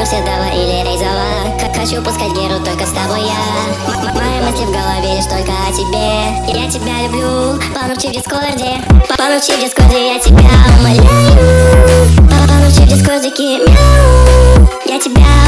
седого или рейзового. Хочу пускать геру, только с тобой я. Мои мысли в голове лишь только о тебе. Я тебя люблю, помолчи в дискорде. Помолчи в дискорде, я тебя умоляю. Помолчи в дискорде, мяу. Я тебя